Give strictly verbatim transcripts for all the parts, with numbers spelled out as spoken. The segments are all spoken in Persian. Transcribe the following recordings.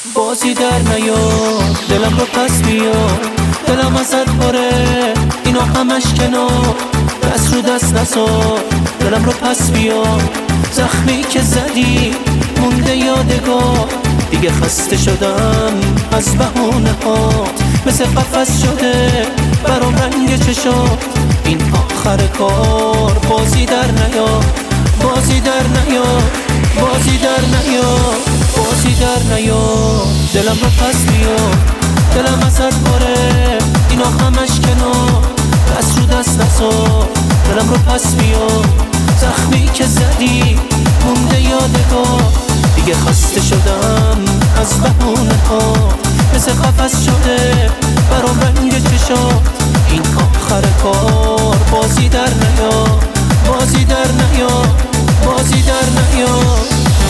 بازی در نیار، دلم رو پس بیار، دلم ازت پاره اینا همش کنار، دست رو دست نزار، دلم رو پس بیار. زخمی که زدی مونده یادگار، دیگه خسته شدم از بهونه هات، مثل قفس شده برام رنگ چشات. این آخر کار بازی در نیار، بازی در نیار، بازی در نیار، بازی در نیار، دلم رو پس بیار، دلم ازت پاره اینا همش کنار، دست رو دست نزار، دلم رو پس بیار. زخمی که زدی مونده یادگار، دیگه خسته شدم از بهونه ها، مثل قفس شده برام رنگ چشات. این آخر کار بازی در نیار، بازی در نیار، بازی در نیار.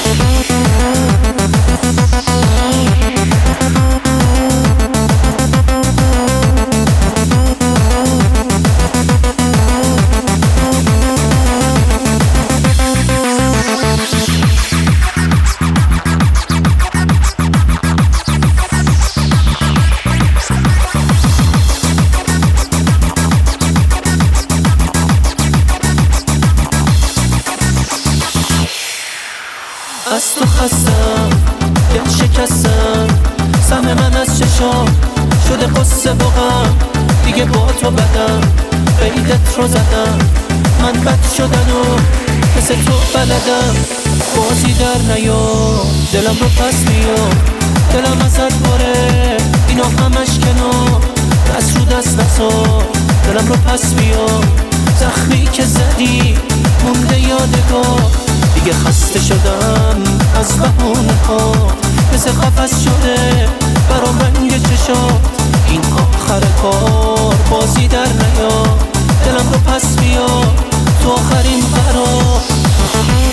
از تو خستم، دل شکستم، سهم من از چشام شده قصه با غم، دیگه با تو بدم، قیدت رو زدم، من بد شدن و مثل تو بلدم. بازی در نیار، دلم رو پس بیار، دلم ازت پاره اینا همش کنار، دست رو دست نزار، دلم رو پس بیار. زخمی که زدی مونده یادگار، دیگه خسته شدم از بهونه ها، مثل قفس شده برام رنگ چشات. این آخر کار بازی در نیار، دلم رو پس بیار تو آخرین قرار.